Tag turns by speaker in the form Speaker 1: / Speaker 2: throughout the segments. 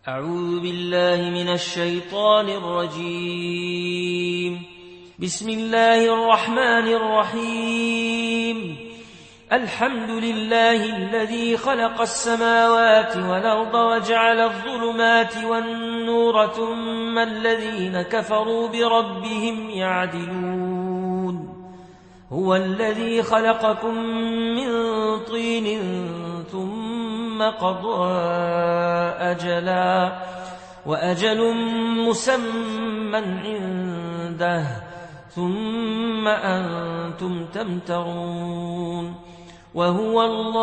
Speaker 1: أعوذ بالله من الشيطان الرجيم. بسم الله الرحمن الرحيم. الحمد لله الذي خلق السماوات والأرض وجعل الظلمات والنور ثم الذين كفروا بربهم يعدلون. هو الذي خلقكم من طين ثم قضى أجلا وأجل مسمى عنده ثم أنتم تمترون. وهو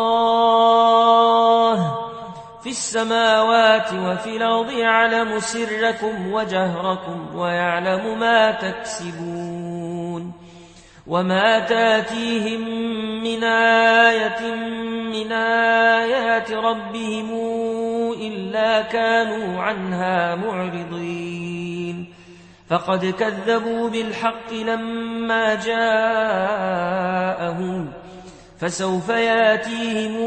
Speaker 1: الله في السماوات وفي الأرض يعلم سركم وجهركم ويعلم ما تكسبون. وما تاتيهم من آية من آيات ربهم إلا كانوا عنها معرضين. فقد كذبوا بالحق لما جاءهم فسوف ياتيهم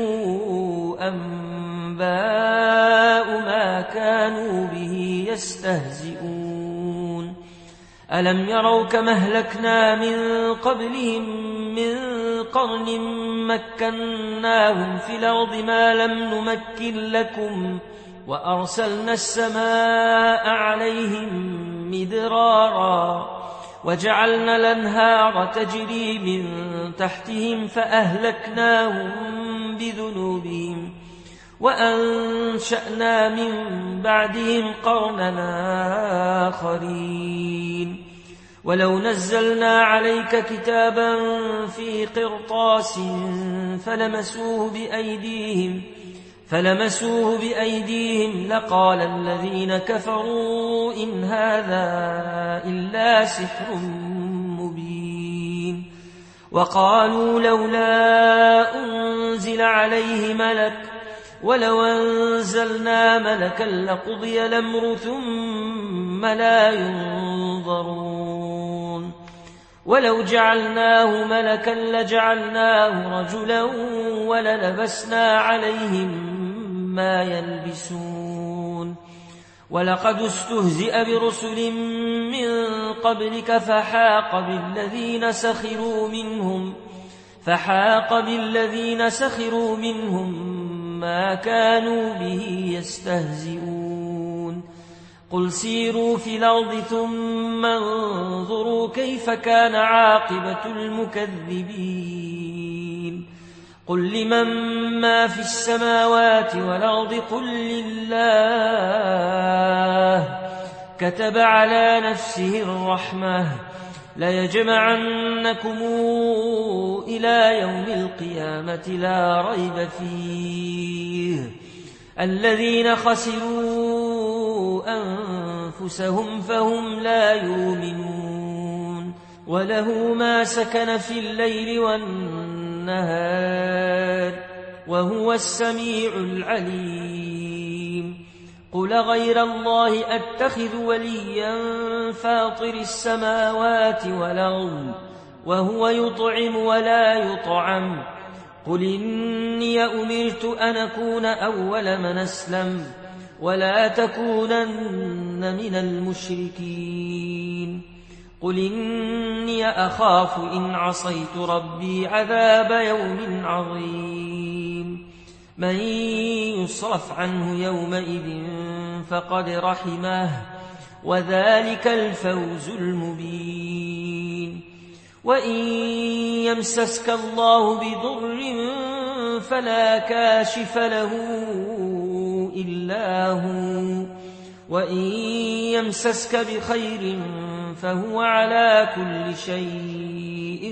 Speaker 1: أنباء ما كانوا به يستهزئون. ألم يروا كما أهلكنا من قبلهم من قرن مكناهم في الأرض ما لم نمكن لكم وأرسلنا السماء عليهم مدرارا وجعلنا الأنهار تجري من تحتهم فأهلكناهم بذنوبهم وأنشأنا من بعدهم قرننا آخرين. ولو نزلنا عليك كتابا في قرطاس فلمسوه بأيديهم لقال الذين كفروا إن هذا إلا سحر مبين. وقالوا لولا أنزل عليه ملك ولو أنزلنا ملكا لقضي الأمر ثم لا ينظرون. ولو جعلناه ملكا لجعلناه رجلا وللبسنا عليهم ما يلبسون. ولقد استهزئ برسل من قبلك فحاق بالذين سخروا منهم ما كانوا به يستهزئون. قل سيروا في الأرض ثم انظروا كيف كان عاقبة المكذبين. قل لمن ما في السماوات والأرض قل لله كتب على نفسه الرحمة ليجمعنكم إلى يوم القيامة لا ريب فيه. الذين خسروا أنفسهم فهم لا يؤمنون. وله ما سكن في الليل والنهار وهو السميع العليم. قل غير الله أتخذ وليا فاطر السماوات والأرض وهو يطعم ولا يطعم. قل إني أمرت أن أكون أول من أسلم ولا تكونن من المشركين. قل إني أخاف إن عصيت ربي عذاب يوم عظيم. من يصرف عنه يومئذ فقد رحمه وذلك الفوز المبين. وإن يمسسك الله بضر فلا كاشف له إلا هو وإن يمسسك بخير فهو على كل شيء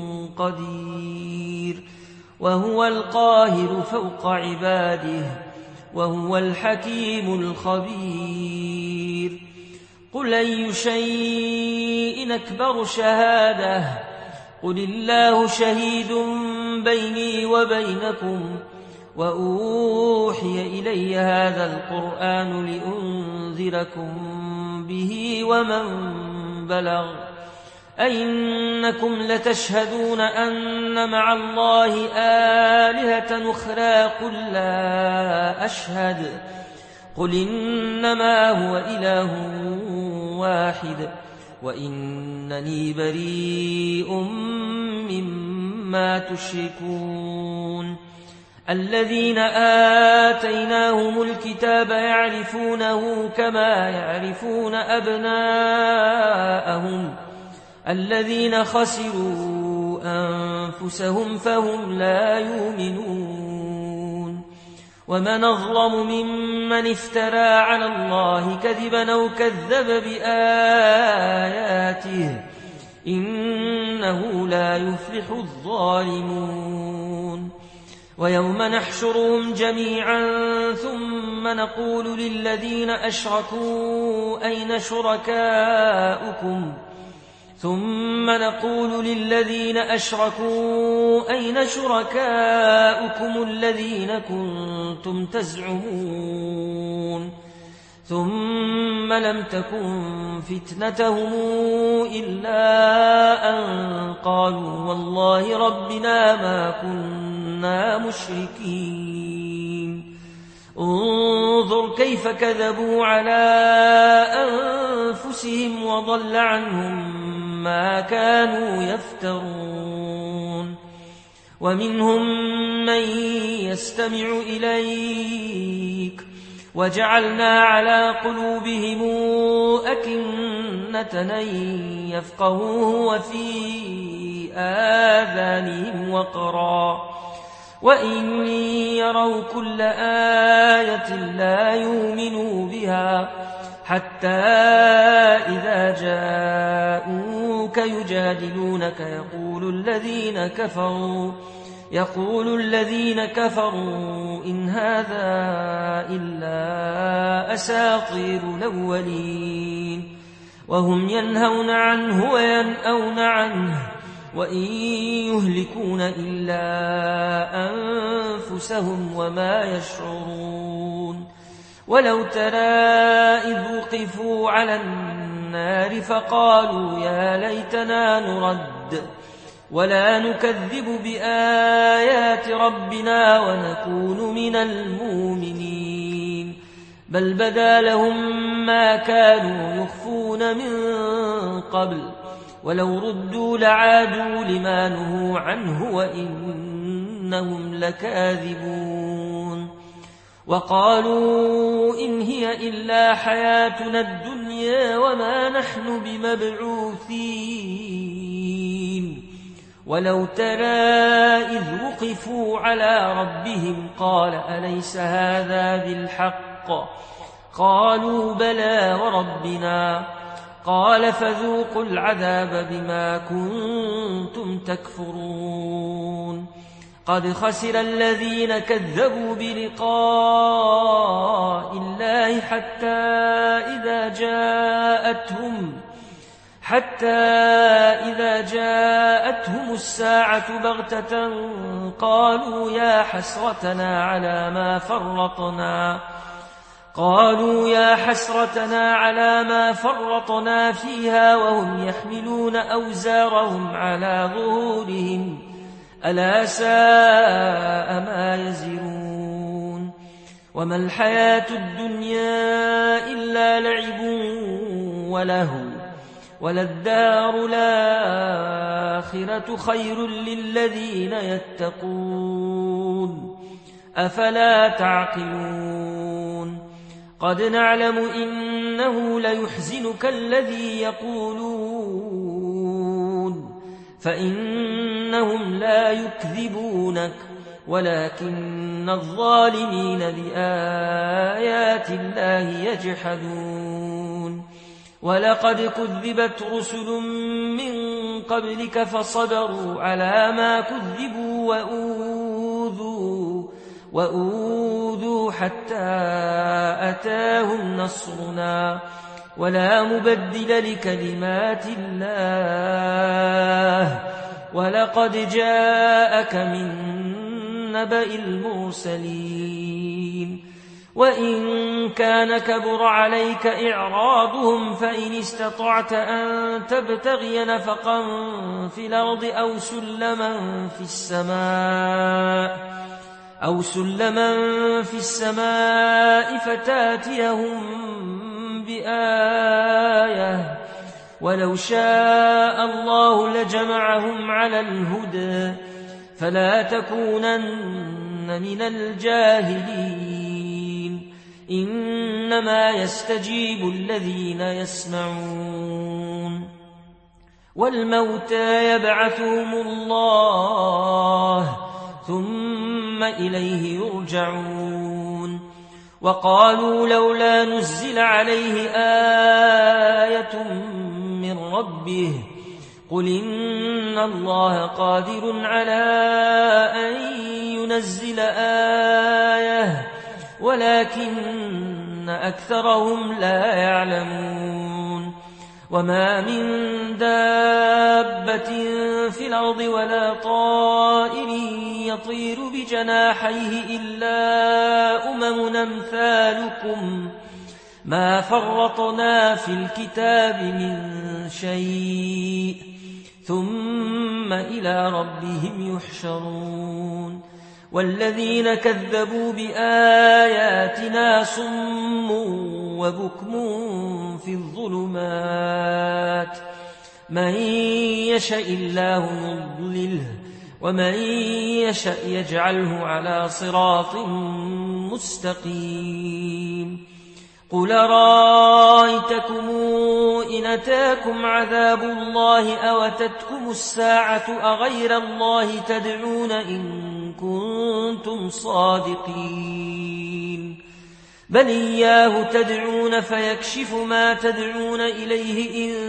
Speaker 1: قدير. وهو القاهر فوق عباده وهو الحكيم الخبير. قل أي شيء أكبر شهادة قل الله شهيد بيني وبينكم وأوحي إلي هذا القرآن لأنذركم به ومن بلغ. أئنكم لتشهدون أن مع الله آلهة أخرى قل لا أشهد قل إنما هو إله واحد وإنني بريء مما تشركون الذين آتيناهم الكتاب يعرفونه كما يعرفون أبناءهم الذين خسروا أنفسهم فهم لا يؤمنون ومن أظلم ممن افترى على الله كذبا أو كذب بآياته إنه لا يفلح الظالمون ويوم نحشرهم جميعا ثم نقول للذين أشركوا أين شركاؤكم الذين كنتم تزعمون ثم لم تكن فتنتهم إلا أن قالوا والله ربنا ما كنا مشركين انظر كيف كذبوا على أنفسهم وضل عنهم ما كانوا يفترون ومنهم من يستمع إليك وجعلنا على قلوبهم أكنة أن يفقهوه وفي آذانهم وقرا وإن يروا كل آية لا يؤمنوا بها حتى إذا جاءوك يجادلونك يقول الذين كفروا إن هذا إلا أساطير الأولين وهم ينهون عنه وينأون عنه وإن يهلكون إلا أنفسهم وما يشعرون ولو ترى إذ وقفوا على النار فقالوا يا ليتنا نرد ولا نكذب بآيات ربنا ونكون من المؤمنين بل بدا لهم ما كانوا يخفون من قبل ولو ردوا لعادوا لما نهوا عنه وإنهم لكاذبون وقالوا إن هي إلا حياتنا الدنيا وما نحن بمبعوثين ولو ترى إذ وقفوا على ربهم قال أليس هذا بالحق قالوا بلى وربنا قال فذوقوا العذاب بما كنتم تكفرون قد خسر الذين كذبوا بلقاء الله حتى إذا جاءتهم الساعة بغتة قالوا يا حسرتنا على ما فرطنا فيها وهم يحملون أوزارهم على ظهورهم ألا ساء ما يزرون وما الحياة الدنيا إلا لعب ولهو وللدار الآخرة خير للذين يتقون أفلا تعقلون قد نعلم إنه ليحزنك الذي يقولون فإنهم لا يكذبونك ولكن الظالمين بآيات الله يجحدون ولقد كذبت رسل من قبلك فصبروا على ما كذبوا وأوذوا حتى أتاهم نصرنا ولا مبدل لكلمات الله ولقد جاءك من نبأ المرسلين وإن كان كبر عليك إعراضهم فإن استطعت أن تبتغي نفقا في الأرض أو سلما في السماء أو سلما في السماء فتاتيهم بآية ولو شاء الله لجمعهم على الهدى فلا تكونن من الجاهلين إنما يستجيب الذين يسمعون والموتى يبعثهم الله ثم إليه يرجعون وقالوا لولا نزل عليه آية من ربه قل إن الله قادر على أن ينزل آية ولكن أكثرهم لا يعلمون وما من دابة في الأرض ولا طائر يطير بجناحيه إلا أمم أمثالكم ما فرطنا في الكتاب من شيء ثم إلى ربهم يحشرون والذين كذبوا بآياتنا صم وبكم في الظلمات من يشاء الله يضلله ومن يشاء يجعله على صراط مستقيم قل رأيتكم إن أتاكم عذاب الله أو أتتكم الساعة أغير الله تدعون إن كنتم صادقين بل إياه تدعون فيكشف ما تدعون إليه إن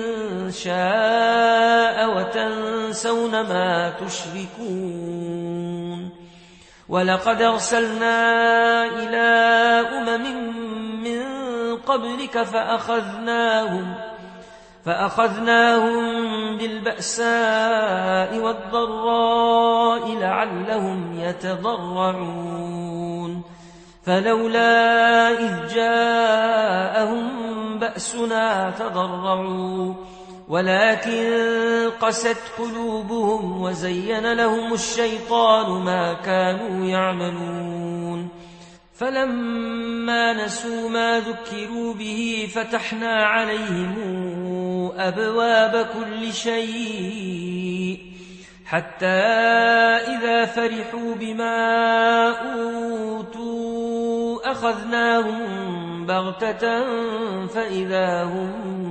Speaker 1: شاء وتنسون ما تشركون ولقد أرسلنا إلى أمم من قبلك فأخذناهم بالبأساء والضراء لعلهم يتضرعون فلولا إذ جاءهم بأسنا تضرعوا ولكن قست قلوبهم وزين لهم الشيطان ما كانوا يعملون فلما نسوا ما ذكروا به فتحنا عليهم أبواب كل شيء حتى إذا فرحوا بما أوتوا أخذناهم بغتة فإذا هم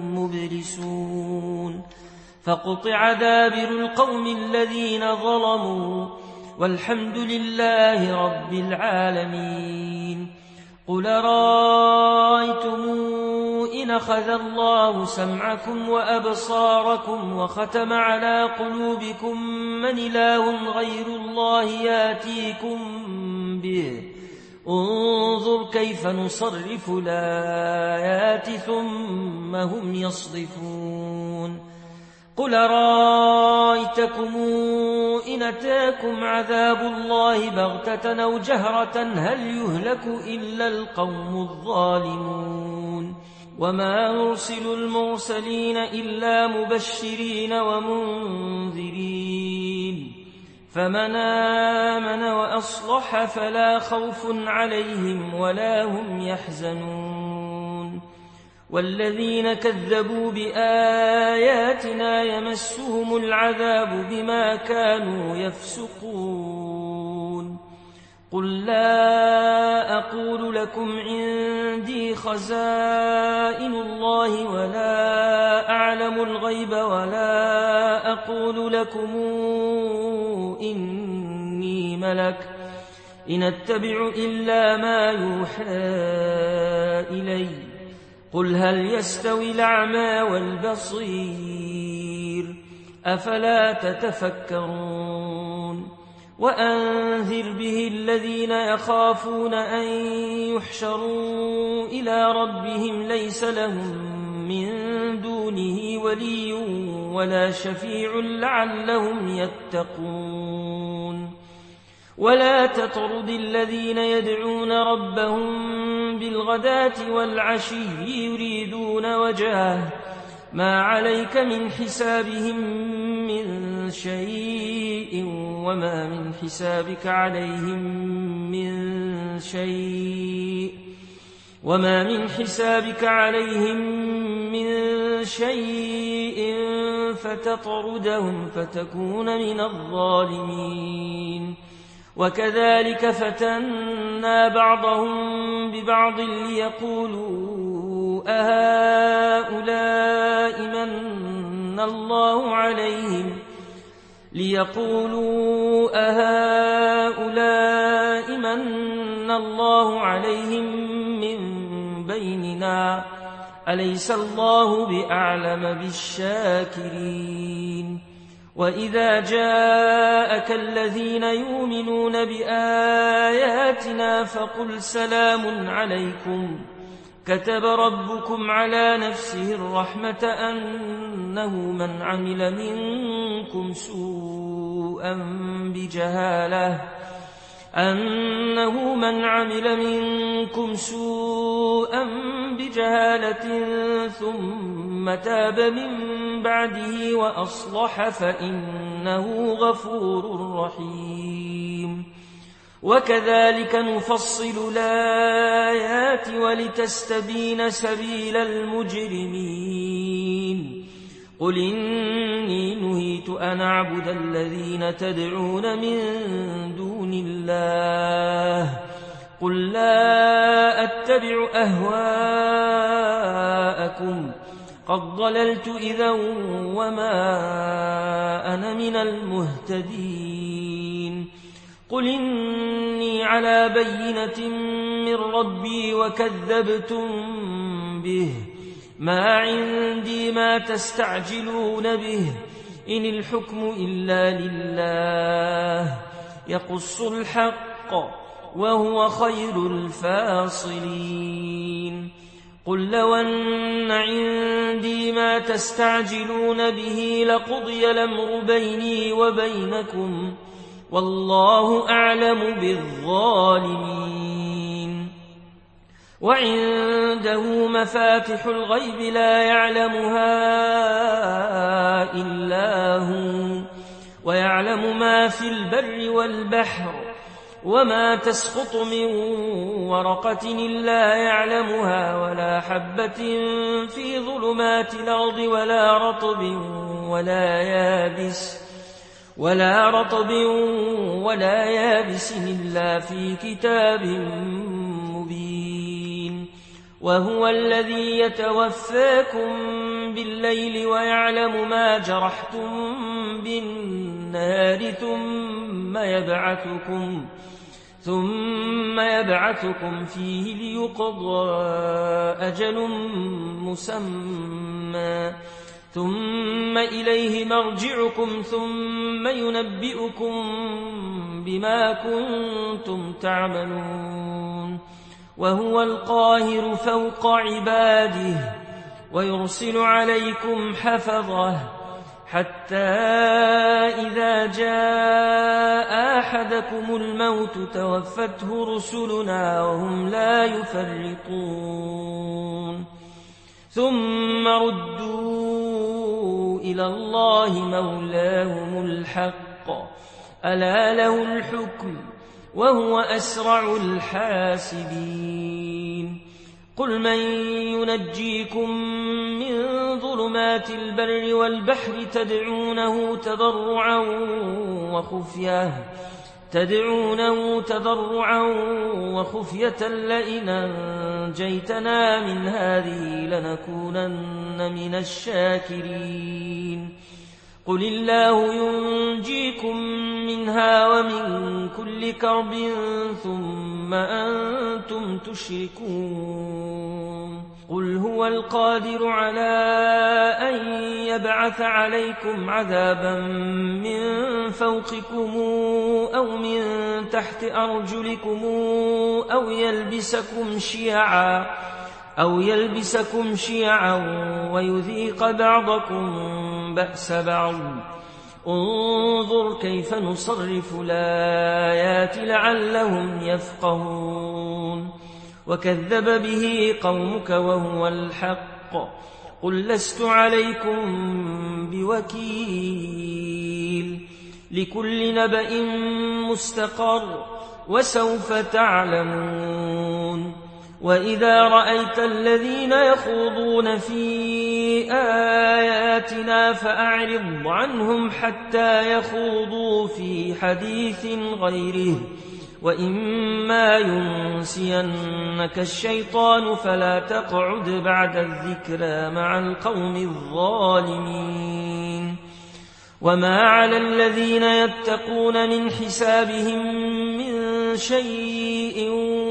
Speaker 1: مبلسون فقطع دابر القوم الذين ظلموا والحمد لله رب العالمين قل رأيتم إن أخذ الله سمعكم وأبصاركم وختم على قلوبكم من إله غير الله ياتيكم به انظر كيف نصرف الآيات ثم هم يصدفون قل رأيتكم إن أتاكم عذاب الله بغتة أو جهرة هل يهلك إلا القوم الظالمون وما نرسل المرسلين إلا مبشرين ومنذرين فمن آمن وأصلح فلا خوف عليهم ولا هم يحزنون والذين كذبوا بآياتنا يمسهم العذاب بما كانوا يفسقون قل لا أقول لكم عندي خزائن الله ولا أعلم الغيب ولا أقول لكم إني ملك إن أتبع إلا ما يوحى إلي قل هل يستوي الأعمى والبصير أفلا تتفكرون وأنذر به الذين يخافون أن يحشروا إلى ربهم ليس لهم من دونه ولي ولا شفيع لعلهم يتقون ولا تطرد الذين يدعون ربهم بالغداة والعشي يريدون وجهه ما عليك من حسابهم من شيء وما من حسابك عليهم من شيء فتطردهم فتكون من الظالمين. وكذلك فتنا بعضهم ببعض ليقولوا أهؤلاء من الله عليهم من بيننا أليس الله بأعلم بالشاكرين. وإذا جاءك الذين يؤمنون بآياتنا فقل سلام عليكم كتب ربكم على نفسه الرحمة أنه من عمل منكم سوءا بجهالة ثم تاب من بعده وأصلح فإنه غفور رحيم. وكذلك نفصل الآيات ولتستبين سبيل المجرمين. قل إني نهيت أن أعبد الذين تدعون من دون الله قل لا أتبع أهواءكم قد ضللت إذا وما أنا من المهتدين. قل إني على بينة من ربي وكذبتم به ما عندي ما تستعجلون به إن الحكم إلا لله يقص الحق وهو خير الفاصلين. قل لو أن عندي ما تستعجلون به لقضي الأمر بيني وبينكم والله أعلم بالظالمين. وعنده مفاتح الغيب لا يعلمها إلا هو ويعلم ما في البر والبحر وما تسقط من ورقة إلا يعلمها ولا حبة في ظلمات الأرض ولا رطب ولا يابس إلا في كتاب مبين. وهو الذي يتوفاكم بالليل ويعلم ما جرحتم بالنهار ثم يبعثكم فيه ليقضى أجل مسمى ثم إليه مرجعكم ثم ينبئكم بما كنتم تعملون. وهو القاهر فوق عباده ويرسل عليكم حفظه حتى إذا جاء أحدكم الموت توفته رسلنا وهم لا يفرطون. ثم ردوا إلى الله مولاهم الحق ألا له الحكم وهو أسرع الحاسبين. قل من ينجيكم من ظلمات البر والبحر تدعونه تضرعا وخفية لئن أنجيتنا من هذه لنكونن من الشاكرين. قل الله ينجيكم منها ومن كل كرب ثم أنتم تشركون. قل هو القادر على أن يبعث عليكم عذابا من فوقكم أو من تحت أرجلكم أو يلبسكم شيعا ويذيق بعضكم بأس بعض. انظر كيف نصرف الآيات لعلهم يفقهون. وكذب به قومك وهو الحق قل لست عليكم بوكيل لكل نبأ مستقر وسوف تعلمون وإذا رأيت الذين يخوضون في آياتنا فأعرض عنهم حتى يخوضوا في حديث غيره وإما ينسينك الشيطان فلا تقعد بعد الذكرى مع القوم الظالمين وما على الذين يتقون من حسابهم من شيء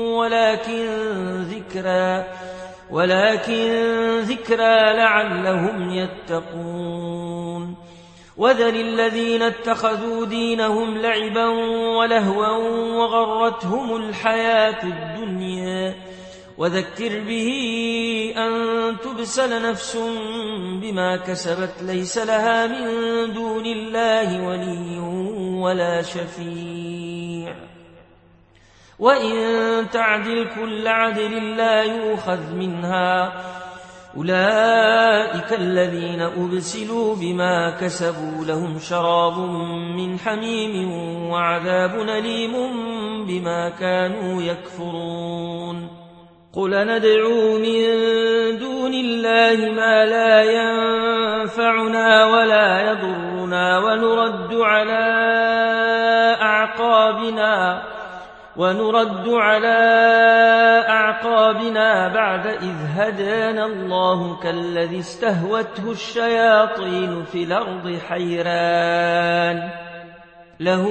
Speaker 1: ولكن ذكرى لعلهم يتقون وذر الذين اتخذوا دينهم لعبا ولهوا وغرتهم الحياة الدنيا وذكر به أن تبسل نفس بما كسبت ليس لها من دون الله ولي ولا شفيع وإن تعدل كل عدل لا يؤخذ منها أولئك الذين أبسلوا بما كسبوا لهم شراب من حميم وعذاب أليم بما كانوا يكفرون قل ندعو من دون الله ما لا ينفعنا ولا يضرنا ونرد على أعقابنا بعد إذ هدانا الله كالذي استهوته الشياطين في الأرض حيران له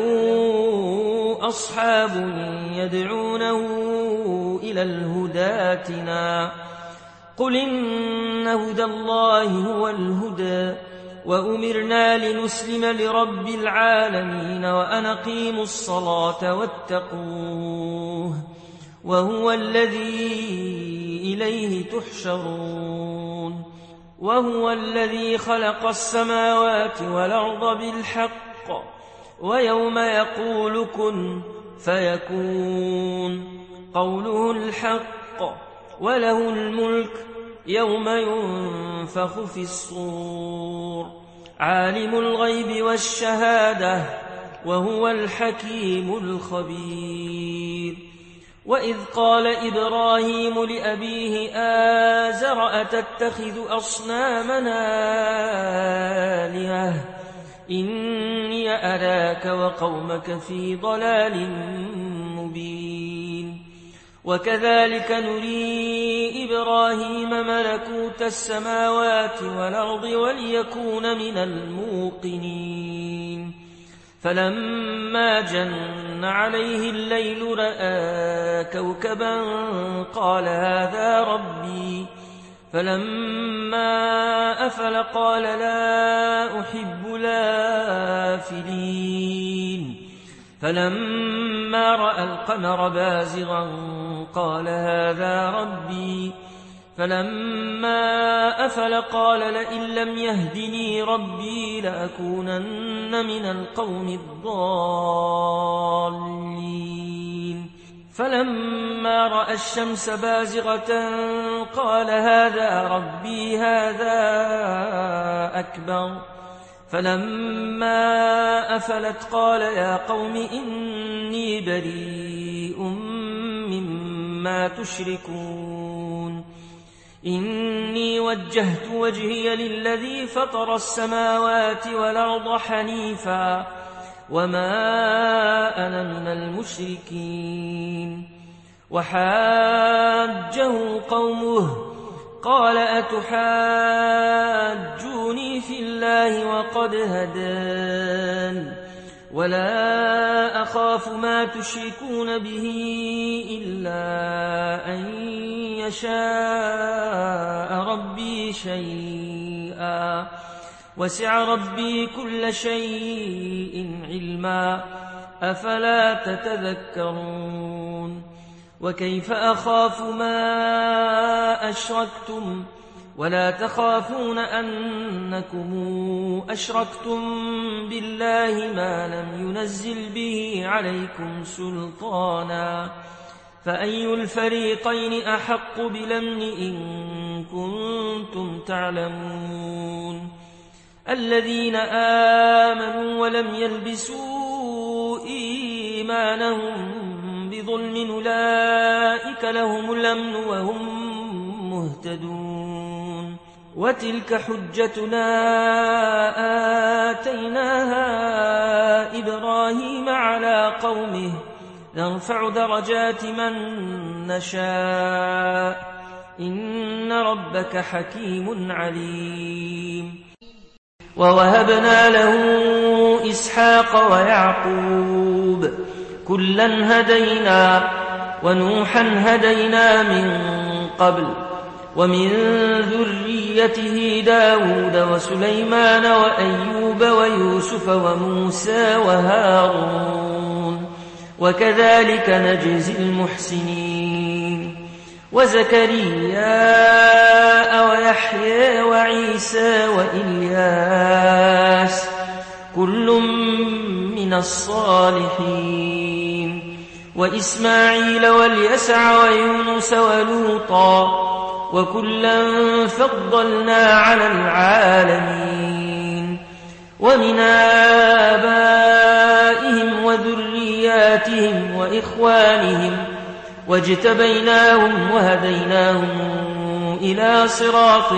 Speaker 1: أصحاب يدعونه إلى الهدى ائتنا قل إن هدى الله هو الهدى وأمرنا لنسلم لرب العالمين وأن أقيموا الصلاة واتقوه وهو الذي إليه تحشرون وهو الذي خلق السماوات والأرض بالحق ويوم يقول كن فيكون قوله الحق وله الملك يوم ينفخ في الصور عالم الغيب والشهادة وهو الحكيم الخبير وإذ قال إبراهيم لأبيه آزر أتتخذ أصنامنا آلهة إني أراك وقومك في ضلال مبين وكذلك نري إبراهيم ملكوت السماوات والأرض وليكون من الموقنين فلما جن عليه الليل رأى كوكبا قال هذا ربي فلما أفل قال لا أحب الآفلين فلما رأى القمر بازغا قال هذا ربي فلما أفل قال لئن لم يهدني ربي لأكونن من القوم الضالين فلما رأى الشمس بازغة قال هذا ربي هذا أكبر فلما أفلت قال يا قوم إني بريء مما تشركون إني وجهت وجهي للذي فطر السماوات والأرض حنيفا وما أنا من المشركين وحاجه قومه قال أتحاجوني في الله وقد هدان ولا أخاف ما تشركون به إلا أن يشاء ربي شيئا وسع ربي كل شيء علما أفلا تتذكرون وكيف أخاف ما أشركتم ولا تخافون أنكم أشركتم بالله ما لم ينزل به عليكم سلطانا فأي الفريقين أحق بالأمن إن كنتم تعلمون الذين آمنوا ولم يلبسوا إيمانهم بظلم أولئك لهم الأمن وهم مهتدون وتلك حجتنا آتيناها إبراهيم على قومه نرفع درجات من نشاء إن ربك حكيم عليم ووهبنا له إسحاق ويعقوب كلا هدينا ونوحا هدينا من قبل ومن ذريته داود وسليمان وأيوب ويوسف وموسى وهارون وكذلك نجزي المحسنين وزكريا ويحيى وعيسى وإلياس كل من الصالحين وإسماعيل واليسع ويونس ولوطا وكلا فضلنا على العالمين ومن آبائهم وذرياتهم وإخوانهم واجتبيناهم وهديناهم إلى صراط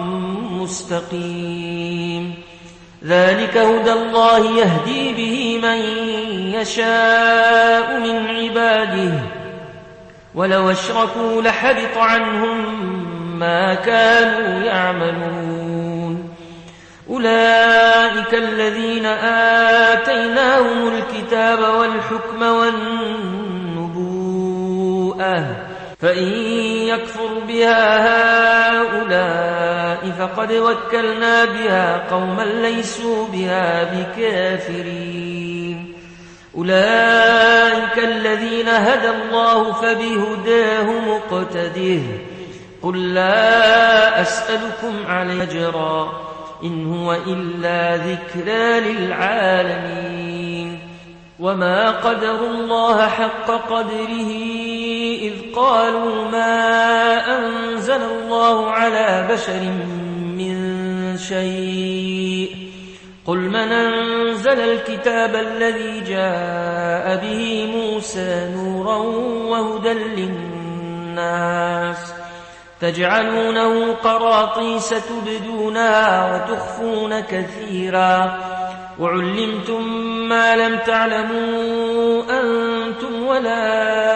Speaker 1: مستقيم ذلك هدى الله يهدي به من يشاء من عباده ولو أشركوا لحبط عنهم ما كانوا يعملون أولئك الذين آتيناهم الكتاب والحكم والنبوءة فإن يكفر بها هؤلاء فقد وكلنا بها قوما ليسوا بها بكافرين أولئك الذين هدى الله فبهداه مقتده قل لا أسألكم عليه أجرا إن هو إلا ذكرى للعالمين وما قدروا الله حق قدره إذ قالوا ما أنزل الله على بشر من شيء قل من أنزل الكتاب الذي جاء به موسى نورا وهدى للناس تجعلونه قراطيس تبدونها وتخفون كثيرا وعلمتم ما لم تعلموا أنتم ولا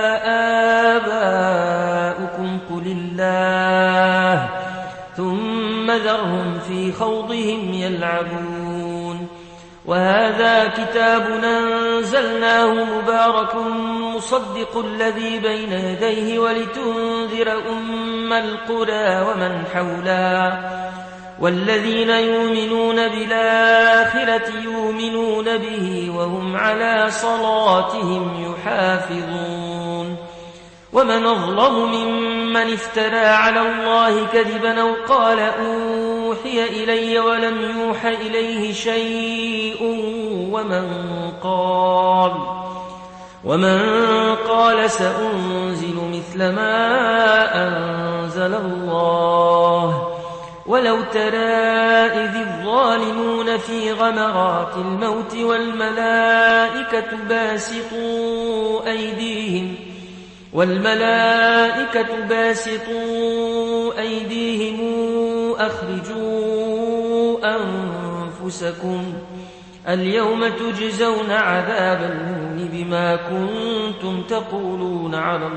Speaker 1: آباؤكم قل الله ثم ذرهم في خوضهم يلعبون وهذا كتاب أنزلناه مبارك مصدق الذي بين يديه ولتنذر أم القرى ومن حولها والذين يؤمنون بالآخرة يؤمنون به وهم على صلاتهم يحافظون ومن أظلم ممن افترى على الله كذبا أو قال أوحي إلي ولم يوح إليه شيء ومن قال سأنزل مثل ما أنزل الله ولو ترى إذ الظالمون في غمرات الموت والملائكة باسطوا أيديهم أخرجوا أنفسكم اليوم تجزون عذاب الهون بما كنتم تقولون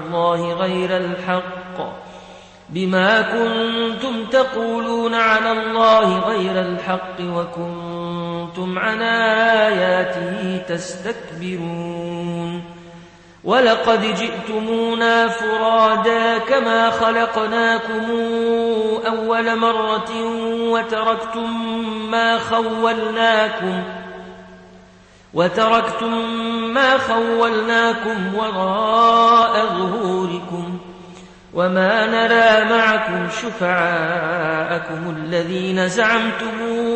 Speaker 1: على الله غير الحق وكنتم عن آياته تستكبرون ولقد جئتمونا فرادا كما خلقناكم أول مرة وتركتم ما خولناكم وراء ظهوركم وما نرى معكم شفعاءكم الذين زعمتم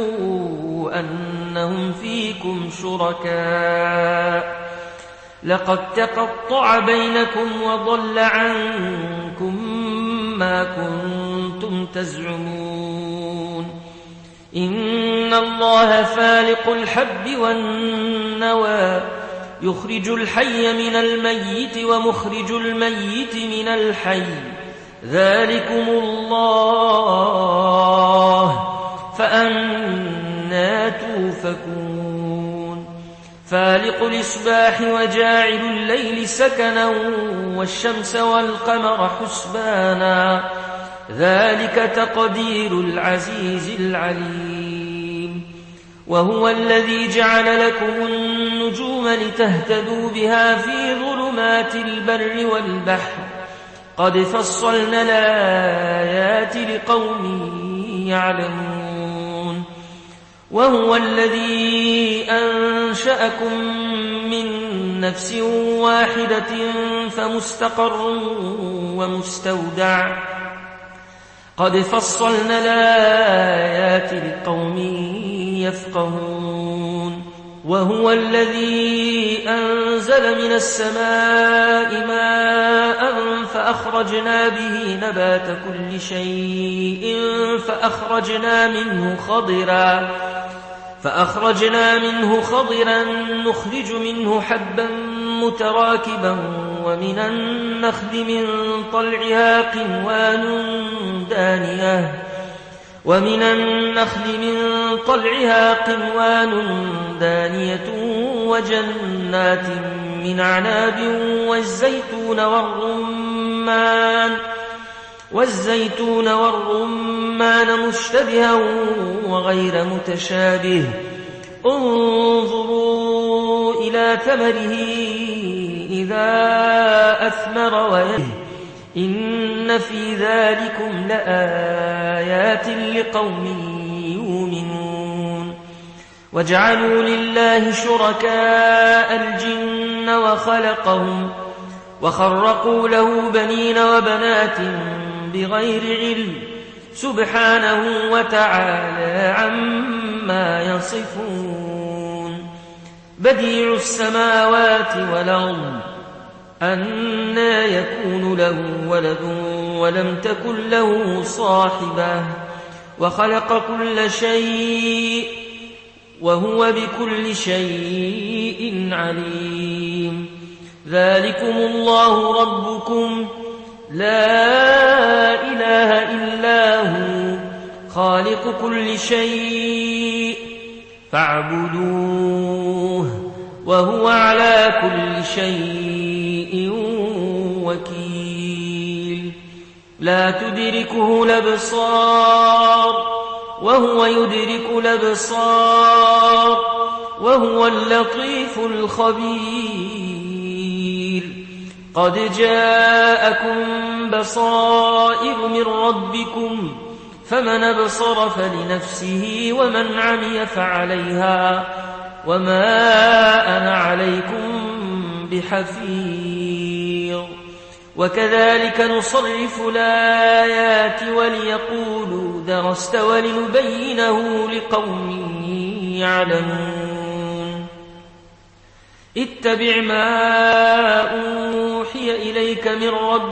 Speaker 1: أنهم فيكم شركاء لقد تقطع بينكم وضل عنكم ما كنتم تزعمون إن الله فالق الحب والنوى يخرج الحي من الميت ومخرج الميت من الحي ذلكم الله فأنى توفكون فالق الإصباح وجاعل الليل سكنا والشمس والقمر حسبانا ذلك تقدير العزيز العليم وهو الذي جعل لكم النجوم لتهتدوا بها في ظلمات البر والبحر قد فصلنا الآيات لقوم يعلمون وهو الذي أنشأكم من نفس واحدة فمستقر ومستودع قد فصلنا الآيات لقوم يفقهون وهو الذي أنزل من السماء ماء فأخرجنا به نبات كل شيء فأخرجنا منه خضرا نخرج منه حبا متراكبا ومن النخل من طلعها قنوان دانية وجنات من أعناب والزيتون والرمان مشتبها وغير متشابه انظروا إلى ثمره إذا أثمر وينعم إن في ذلكم لآيات لقوم يؤمنون وجعلوا لله شركاء الجن وخلقهم وخرقوا له بنين وبنات بغير علم سبحانه وتعالى عما يصفون بديع السماوات والأرض أنى يكون له ولد ولم تكن له صاحبة وخلق كل شيء وهو بكل شيء عليم ذلكم الله ربكم لا إله إلا هو خالق كل شيء فاعبدوه وهو على كل شيء وكيل لا تدركه الأبصار وهو يدرك الأبصار وهو اللطيف الخبير قد جاءكم بصائر من ربكم فمن أبصر فلنفسه ومن عمي فعليها وما أنا عليكم بحفيظ وكذلك نصرف الآيات وليقولوا درست ولنبينه لقوم يعلمون اتبع ما أوحي إليك من ربك